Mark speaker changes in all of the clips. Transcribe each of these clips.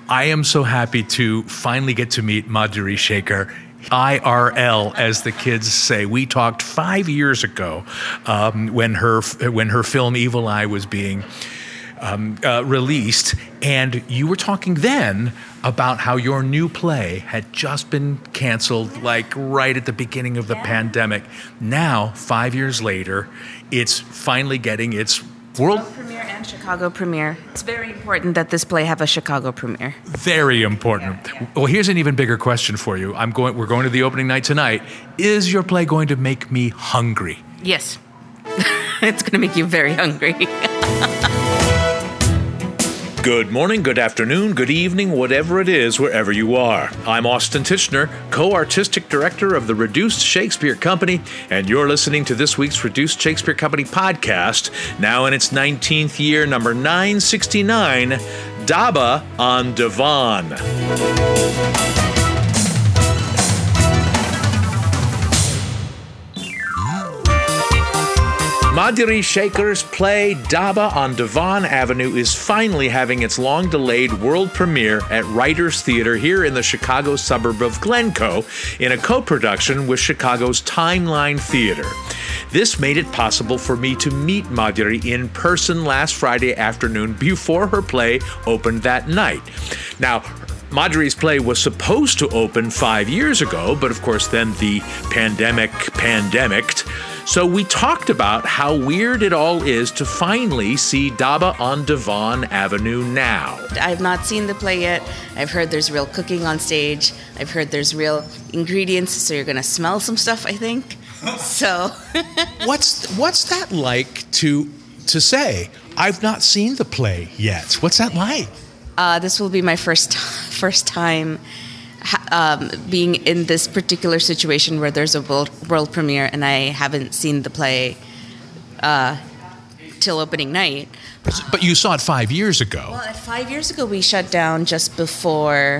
Speaker 1: I am so happy to finally get to meet Madhuri Shekar. IRL, as the kids say. We talked 5 years ago when her film Evil Eye was being released, and you were talking then about how your new play had just been canceled, like right at the beginning of the pandemic. Now, 5 years later, it's finally getting its world
Speaker 2: premiere and Chicago premiere. It's very important that this play have a Chicago premiere.
Speaker 1: Very important. Yeah. Well, here's an even bigger question for you. We're going to the opening night tonight. Is your play going to make me hungry?
Speaker 2: Yes. It's going to make you very hungry.
Speaker 1: Good morning, good afternoon, good evening, whatever it is, wherever you are. I'm Austin Tichenor, co-artistic director of the Reduced Shakespeare Company, and you're listening to this week's Reduced Shakespeare Company podcast, now in its 19th year, number 969, Daba on Divan. Madhuri Shekar's play Daba on Divan Avenue is finally having its long-delayed world premiere at Writers Theatre here in the Chicago suburb of Glencoe in a co-production with Chicago's Timeline Theatre. This made it possible for me to meet Madhuri in person last Friday afternoon before her play opened that night. Now, Madhuri's play was supposed to open 5 years ago, but of course then the pandemicked. So we talked about how weird it all is to finally see Daba on Divan Avenue now.
Speaker 2: I've not seen the play yet. I've heard there's real cooking on stage. I've heard there's real ingredients, so you're going to smell some stuff, I think. So
Speaker 3: What's that like to say? I've not seen the play yet. What's that like?
Speaker 2: This will be my first time being in this particular situation where there's a world premiere and I haven't seen the play till opening night.
Speaker 3: But you saw it 5 years ago.
Speaker 2: Well, 5 years ago we shut down just before.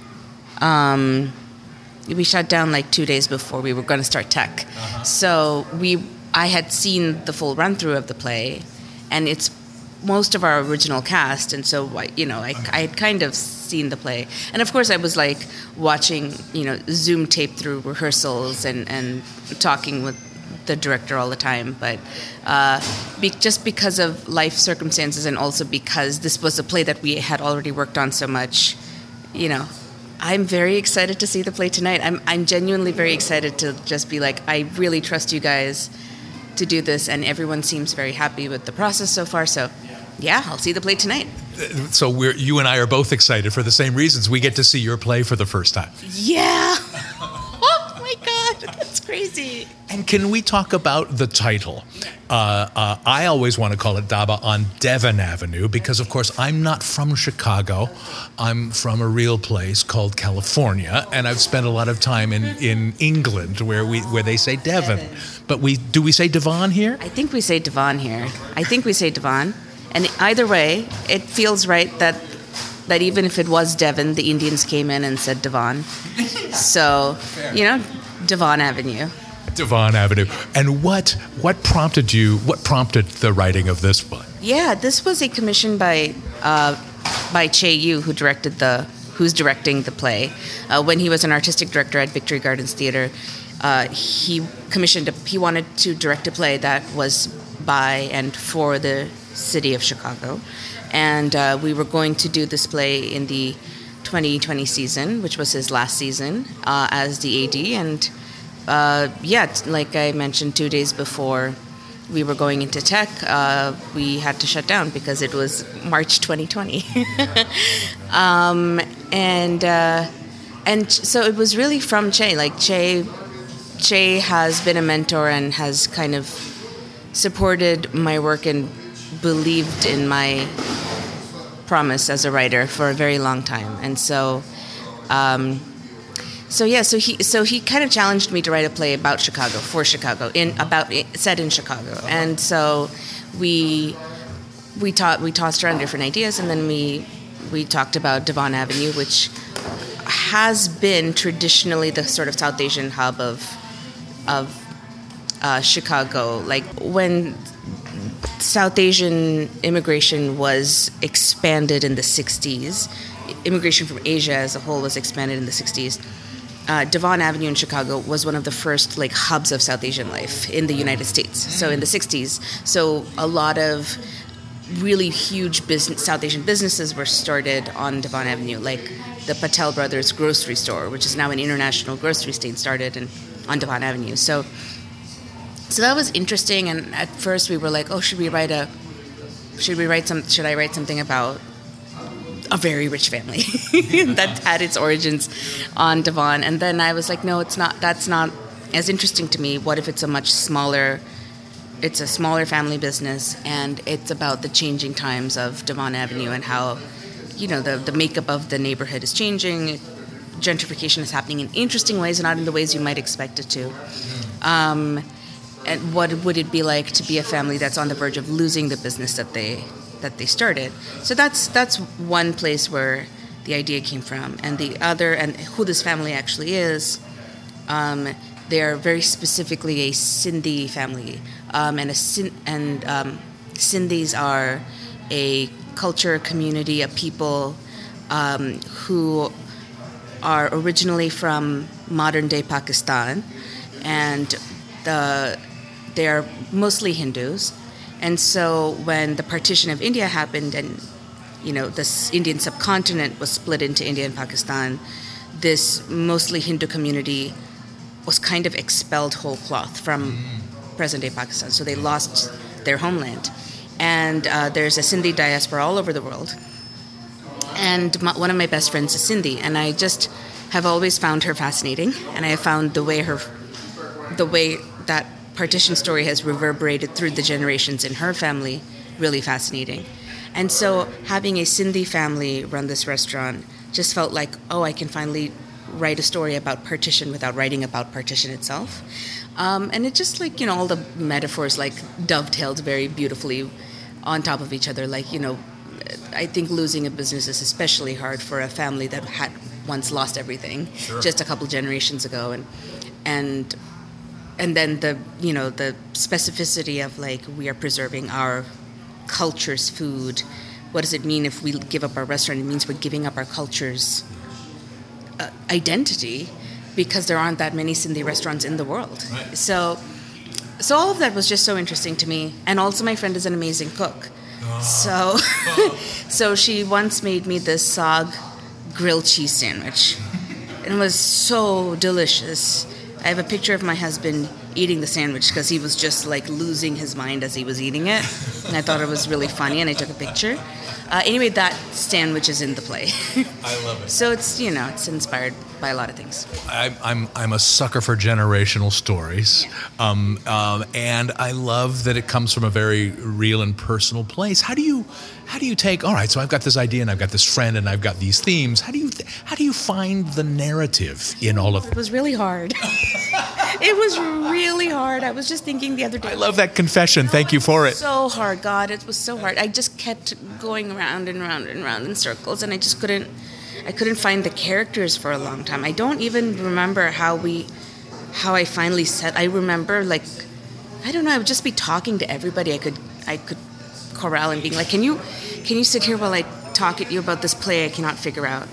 Speaker 2: We shut down like 2 days before we were going to start tech. Uh-huh. So I had seen the full run through of the play, and it's most of our original cast, and so I had kind of seen the play, and of course I was like watching Zoom tape through rehearsals and talking with the director all the time, but just because of life circumstances and also because this was a play that we had already worked on so much, I'm very excited to see the play tonight. I'm genuinely very excited to just be like, I really trust you guys to do this, and everyone seems very happy with the process so far, so yeah, I'll see the play tonight.
Speaker 3: So you and I are both excited for the same reasons. We get to see your play for the first time.
Speaker 2: Yeah. Oh my God, that's crazy.
Speaker 3: And can we talk about the title? I always want to call it Daba on Devon Avenue because, of course, I'm not from Chicago. I'm from a real place called California, and I've spent a lot of time in England where they say Devon. But do we say Divan here?
Speaker 2: I think we say Divan here. And either way, it feels right that even if it was Devon, the Indians came in and said Divan. So, Divan Avenue.
Speaker 3: Divan Avenue. And what prompted the writing of this one?
Speaker 2: Yeah, this was a commission by Che Yu, who's directing the play. When he was an artistic director at Victory Gardens Theatre, he wanted to direct a play that was by and for the city of Chicago, and we were going to do this play in the 2020 season, which was his last season as the AD, and like I mentioned, 2 days before we were going into tech, we had to shut down because it was March 2020. And so it was really from Che. Like Che has been a mentor and has kind of supported my work and believed in my promise as a writer for a very long time, and so he kind of challenged me to write a play about Chicago, for Chicago, set in Chicago, and so we tossed around different ideas, and then we talked about Divan Avenue, which has been traditionally the sort of South Asian hub of Chicago. Like when South Asian immigration was expanded in the 60s, immigration from Asia as a whole was expanded in the 60s, Devon Avenue in Chicago was one of the first like hubs of South Asian life in the United States. So in the 60s, so a lot of really huge South Asian businesses were started on Devon Avenue, like the Patel Brothers grocery store, which is now an international grocery chain, started on Devon Avenue. So that was interesting. And at first we were like, oh, should I write something about a very rich family that had its origins on Devon? And then I was like, no, that's not as interesting to me. What if it's a smaller family business, and it's about the changing times of Devon Avenue and how, the makeup of the neighborhood is changing. Gentrification is happening in interesting ways, not in the ways you might expect it to. And what would it be like to be a family that's on the verge of losing the business that they started? So that's one place where the idea came from. And the other, and who this family actually is, they are very specifically a Sindhi family, Sindhis are a culture, community, a people who are originally from modern-day Pakistan, and they are mostly Hindus. And so when the partition of India happened, and this Indian subcontinent was split into India and Pakistan, this mostly Hindu community was kind of expelled whole cloth from present-day Pakistan. So they lost their homeland. And there's a Sindhi diaspora all over the world. And one of my best friends is Sindhi, and I just have always found her fascinating. And I have found the way that partition story has reverberated through the generations in her family really fascinating. And so having a Sindhi family run this restaurant just felt like, I can finally write a story about partition without writing about partition itself. And it just all the metaphors dovetailed very beautifully on top of each other. I think losing a business is especially hard for a family that had once lost everything just a couple generations ago. And then the specificity of we are preserving our culture's food. What does it mean if we give up our restaurant? It means we're giving up our culture's identity, because there aren't that many Sindhi restaurants in the world. Right. So all of that was just so interesting to me. And also my friend is an amazing cook. So she once made me this sag grilled cheese sandwich. It was so delicious. I have a picture of my husband eating the sandwich because he was just losing his mind as he was eating it. And I thought it was really funny, and I took a picture. Anyway, that sandwich is in the play.
Speaker 3: I love it.
Speaker 2: So it's inspired by a lot of things.
Speaker 3: I'm a sucker for generational stories, and I love that it comes from a very real and personal place. How do you take? All right, so I've got this idea, and I've got this friend, and I've got these themes. How do you find the narrative in all of it?
Speaker 2: It was really hard. It was really hard. I was just thinking the other day.
Speaker 3: I love that confession. Thank you for it.
Speaker 2: So hard, God. It was so hard. I just kept going around and round and round in circles, and I couldn't find the characters for a long time. I don't even remember how I finally said. I remember I don't know. I would just be talking to everybody I could corral and being like, can you sit here while I talk at you about this play I cannot figure out?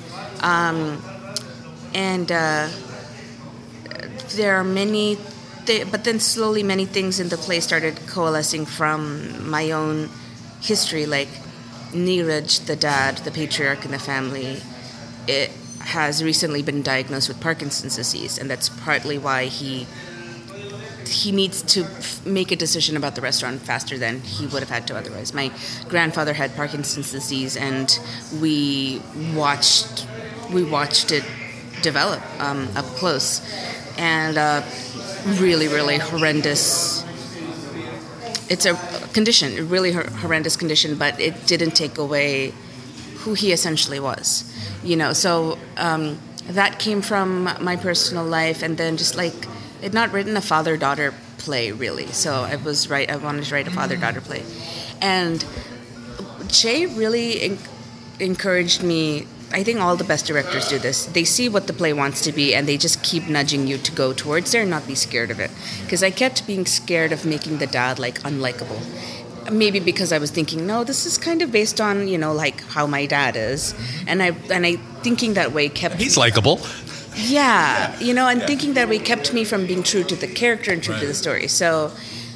Speaker 2: There are many, but then slowly many things in the play started coalescing from my own history, like Neeraj, the dad, the patriarch in the family. It has recently been diagnosed with Parkinson's disease, and that's partly why he needs to make a decision about the restaurant faster than he would have had to otherwise. My grandfather had Parkinson's disease, and we watched it develop up close, and really, really horrendous. It's a condition, a really horrendous condition, but it didn't take away who he essentially was. So that came from my personal life, and then just I'd not written a father-daughter play, really. So I wanted to write a father-daughter play. And Jay really encouraged me. I think all the best directors do this. They see what the play wants to be, and they just keep nudging you to go towards there and not be scared of it. Because I kept being scared of making the dad, unlikable. maybe because I was thinking, no, this is kind of based on, like how my dad is. And I thinking that way kept
Speaker 3: He's likable.
Speaker 2: Yeah, and thinking that way kept me from being true to the character and true to the story. So,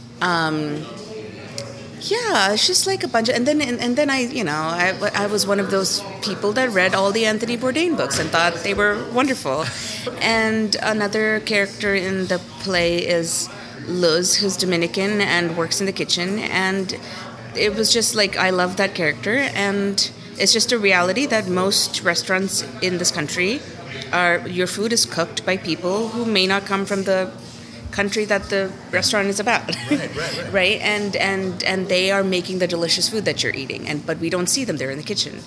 Speaker 2: it's just like a bunch of, and then I was one of those people that read all the Anthony Bourdain books and thought they were wonderful. And another character in the play is Luz, who's Dominican and works in the kitchen, and it was just like, I love that character, and it's just a reality that most restaurants in this country your food is cooked by people who may not come from the country that the restaurant is about. Right? And they are making the delicious food that you're eating, but we don't see them there in the kitchen.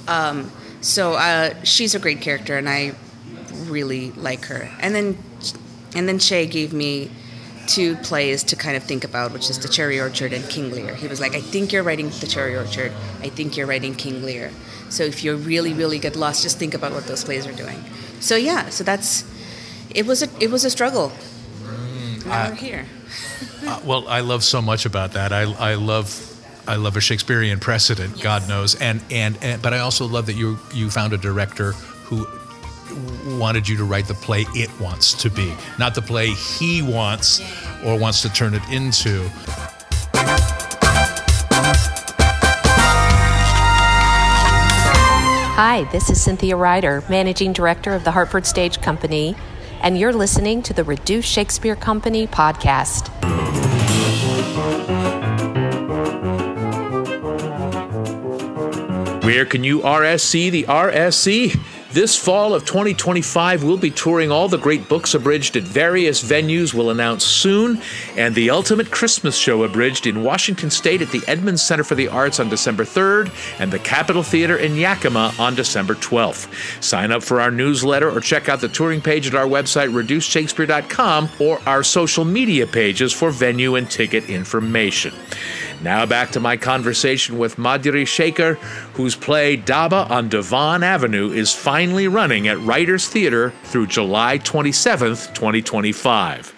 Speaker 2: So she's a great character, and I really like her. And then Shay gave me 2 plays to kind of think about, which is The Cherry Orchard and King Lear. He was like, I think you're writing The Cherry Orchard. I think you're writing King Lear. So if you really, really get lost, just think about what those plays are doing. So it was a struggle. Now we're here.
Speaker 3: Well, I love so much about that. I love a Shakespearean precedent, yes. God knows, and but I also love that you found a director who wanted you to write the play it wants to be, not the play he wants or wants to turn it into.
Speaker 4: Hi, this is Cynthia Ryder, Managing Director of the Hartford Stage Company, and you're listening to the Reduced Shakespeare Company podcast.
Speaker 1: Where can you RSC the RSC? This fall of 2025, we'll be touring all the great books abridged at various venues we'll announce soon, and the Ultimate Christmas Show abridged in Washington State at the Edmonds Center for the Arts on December 3rd and the Capitol Theater in Yakima on December 12th. Sign up for our newsletter or check out the touring page at our website, reducedshakespeare.com, or our social media pages for venue and ticket information. Now back to my conversation with Madhuri Shekar, whose play Daba on Devon Avenue is finally running at Writers Theater through July 27th, 2025.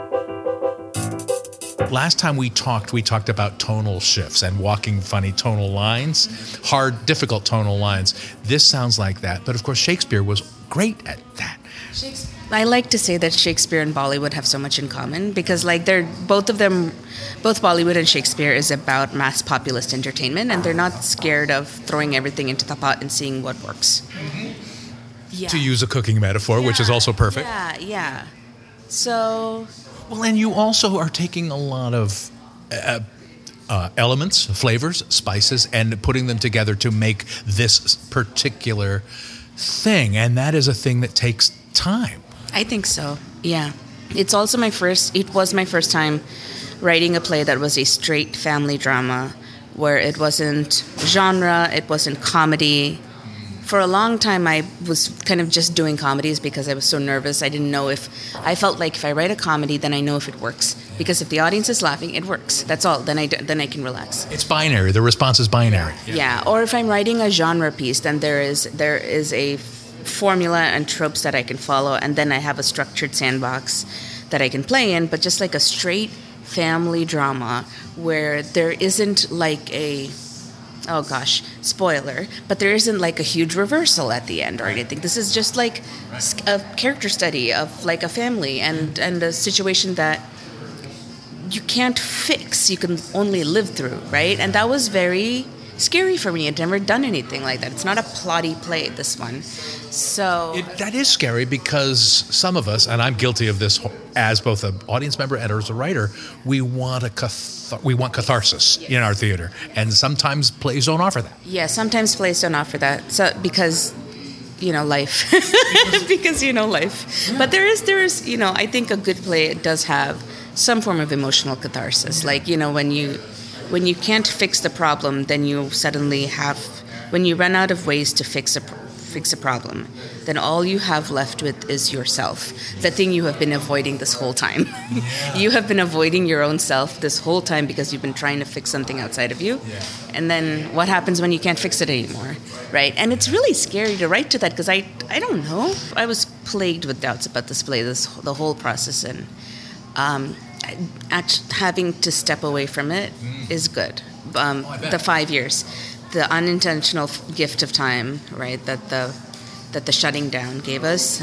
Speaker 3: Last time we talked about tonal shifts and walking funny tonal lines, hard, difficult tonal lines. This sounds like that, but of course Shakespeare was great at that.
Speaker 2: I like to say that Shakespeare and Bollywood have so much in common because, both Bollywood and Shakespeare is about mass populist entertainment, and they're not scared of throwing everything into the pot and seeing what works.
Speaker 3: Mm-hmm. Yeah. To use a cooking metaphor, which is also perfect.
Speaker 2: Yeah. So.
Speaker 3: Well, and you also are taking a lot of elements, flavors, spices, and putting them together to make this particular thing, and that is a thing that takes time.
Speaker 2: I think so, yeah. It was my first time writing a play that was a straight family drama, where it wasn't genre, it wasn't comedy. For a long time, I was kind of just doing comedies because I was so nervous. I didn't know I felt like if I write a comedy, then I know if it works. Because if the audience is laughing, it works. That's all. Then I can relax.
Speaker 3: It's binary. The response is binary.
Speaker 2: Yeah. Or if I'm writing a genre piece, then there is a formula and tropes that I can follow, and then I have a structured sandbox that I can play in. But just like a straight family drama where there isn't like spoiler, but there isn't like a huge reversal at the end or anything. This is just like a character study of like a family and a situation that you can't fix, you can only live through, right? And that was very scary for me. I'd never done anything like that. It's not a plotty play, this one. So
Speaker 3: that is scary because some of us, and I'm guilty of this as both an audience member and as a writer, we want catharsis in our theater, and sometimes plays don't offer that.
Speaker 2: Yeah, sometimes plays don't offer that. So because life, life. Yeah. But there is I think a good play does have some form of emotional catharsis. Like when you can't fix the problem, then you suddenly when you run out of ways to fix a problem, then all you have left with is yourself, the thing you have been avoiding this whole time. Yeah. You have been avoiding your own self this whole time because you've been trying to fix something outside of you. Yeah. And then what happens when you can't fix it anymore, right? And it's really scary to write to that because I don't know. I was plagued with doubts about this play, the whole process, and having to step away from it is good. the 5 years, the unintentional gift of time, right? That the shutting down gave us,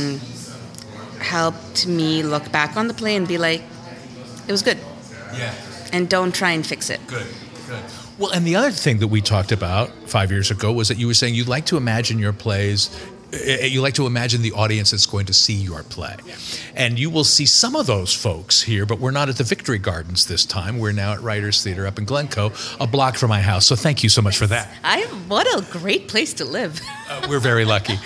Speaker 2: helped me look back on the play and be like, it was good.
Speaker 3: Yeah.
Speaker 2: And don't try and fix it.
Speaker 3: Good. Well, and the other thing that we talked about 5 years ago was that you were saying you like to imagine your plays, you like to imagine the audience that's going to see your play. And you will see some of those folks here, but we're not at the Victory Gardens this time. We're now at Writers Theater up in Glencoe, a block from my house. So thank you so much for that.
Speaker 2: What a great place to live.
Speaker 3: We're very lucky.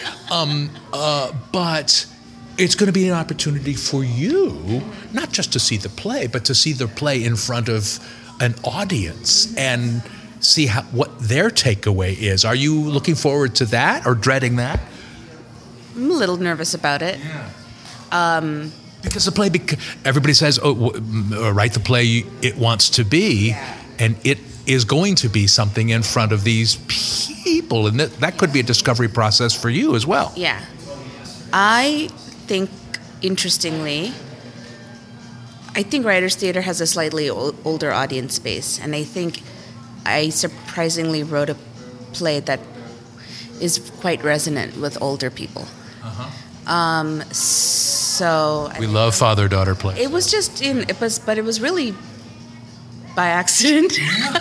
Speaker 3: But it's going to be an opportunity for you, not just to see the play, but to see the play in front of an audience and see what their takeaway is. Are you looking forward to that or dreading that?
Speaker 2: I'm a little nervous about it.
Speaker 3: Yeah. Because the play, everybody says, write the play it wants to be, and it is going to be something in front of these people, and that could be a discovery process for you as well.
Speaker 2: Yeah. I think, interestingly, Writers Theater has a slightly older audience base, and I think I surprisingly wrote a play that is quite resonant with older people. So
Speaker 3: we love father-daughter plays.
Speaker 2: It was just but it was really by accident.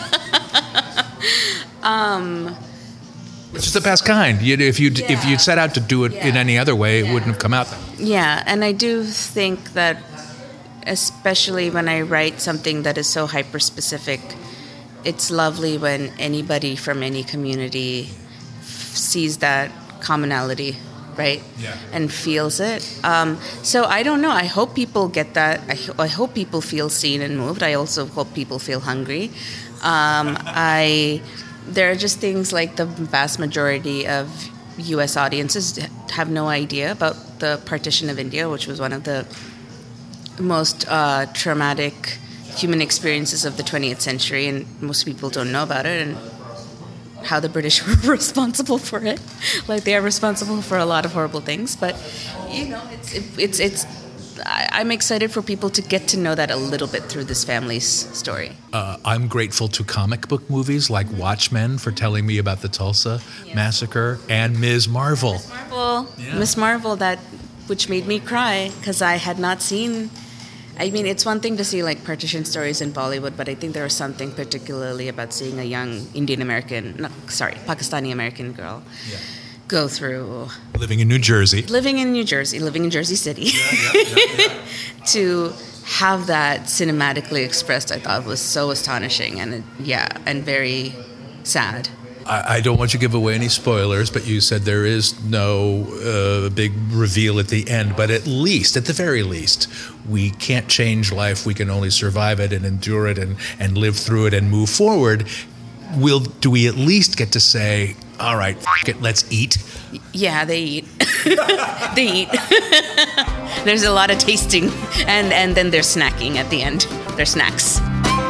Speaker 3: Which is the best kind. If you set out to do it in any other way, it wouldn't have come out that way.
Speaker 2: Yeah, and I do think that, especially when I write something that is so hyper-specific, it's lovely when anybody from any community sees that commonality, right? Yeah. And feels it. So I don't know. I hope people get that. I hope people feel seen and moved. I also hope people feel hungry. There are just things like the vast majority of U.S. audiences have no idea about the partition of India, which was one of the most traumatic human experiences of the 20th century, and most people don't know about it and how the British were responsible for it. Like, they are responsible for a lot of horrible things, but I'm excited for people to get to know that a little bit through this family's story.
Speaker 3: I'm grateful to comic book movies like Watchmen for telling me about the Tulsa Massacre, and Ms. Marvel.
Speaker 2: Ms. Marvel, which made me cry because I had not seen. I mean, it's one thing to see like partition stories in Bollywood, but I think there was something particularly about seeing a young Pakistani American girl go through.
Speaker 3: Living in New Jersey,
Speaker 2: living in Jersey City. To have that cinematically expressed, I thought was so astonishing and very sad.
Speaker 3: I don't want you to give away any spoilers, but you said there is no big reveal at the end. But at the very least, we can't change life. We can only survive it and endure it and live through it and move forward. Do we at least get to say, all right, let's eat?
Speaker 2: Yeah, they eat. They eat. There's a lot of tasting, and then there's snacking at the end. There's snacks.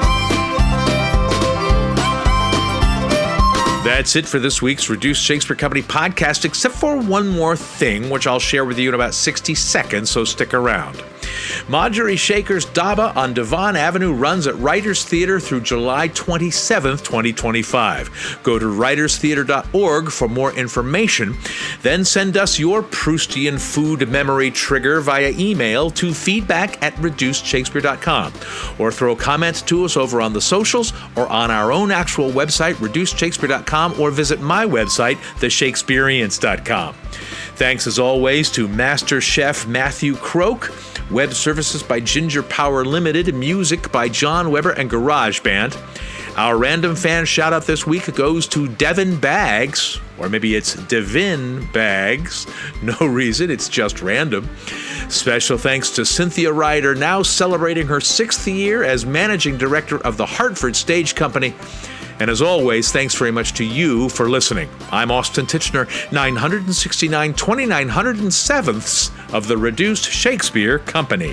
Speaker 1: That's it for this week's Reduced Shakespeare Company podcast, except for one more thing, which I'll share with you in about 60 seconds, so stick around. Marjorie Shaker's Daba on Devon Avenue runs at Writers Theater through July 27th, 2025. Go to writerstheater.org for more information. Then send us your Proustian food memory trigger via email to feedback@reducedshakespeare.com, or throw comments to us over on the socials or on our own actual website, reducedshakespeare.com, or visit my website, theshakespeareans.com. Thanks as always to Master Chef Matthew Croak, web services by Ginger Power Limited, music by John Weber and GarageBand. Our random fan shout out this week goes to Devin Baggs, or maybe it's Devin Baggs. No reason, it's just random. Special thanks to Cynthia Ryder, now celebrating her 6th year as managing director of the Hartford Stage Company. And as always, thanks very much to you for listening. I'm Austin Tichenor, 969 2907ths of the Reduced Shakespeare Company.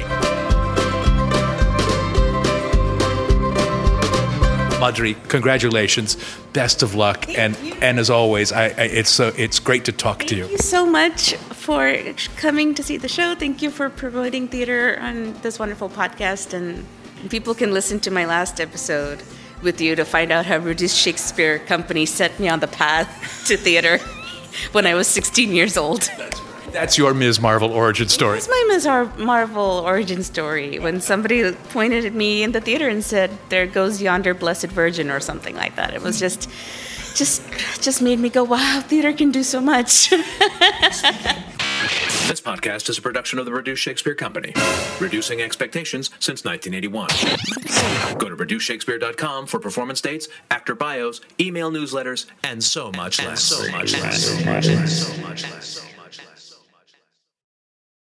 Speaker 1: Marjorie, congratulations. Best of luck. And as always, it's great to talk to you.
Speaker 2: Thank you so much for coming to see the show. Thank you for promoting theater on this wonderful podcast. And people can listen to my last episode with you to find out how Reduced Shakespeare Company set me on the path to theater when I was 16 years old.
Speaker 3: That's your Ms. Marvel origin story.
Speaker 2: That's my Ms. Marvel origin story. When somebody pointed at me in the theater and said, "There goes yonder blessed virgin," or something like that. It was just made me go, wow, theater can do so much.
Speaker 1: This podcast is a production of the Reduced Shakespeare Company, reducing expectations since 1981. Go to reducedshakespeare.com for performance dates, actor bios, email newsletters, and so much less.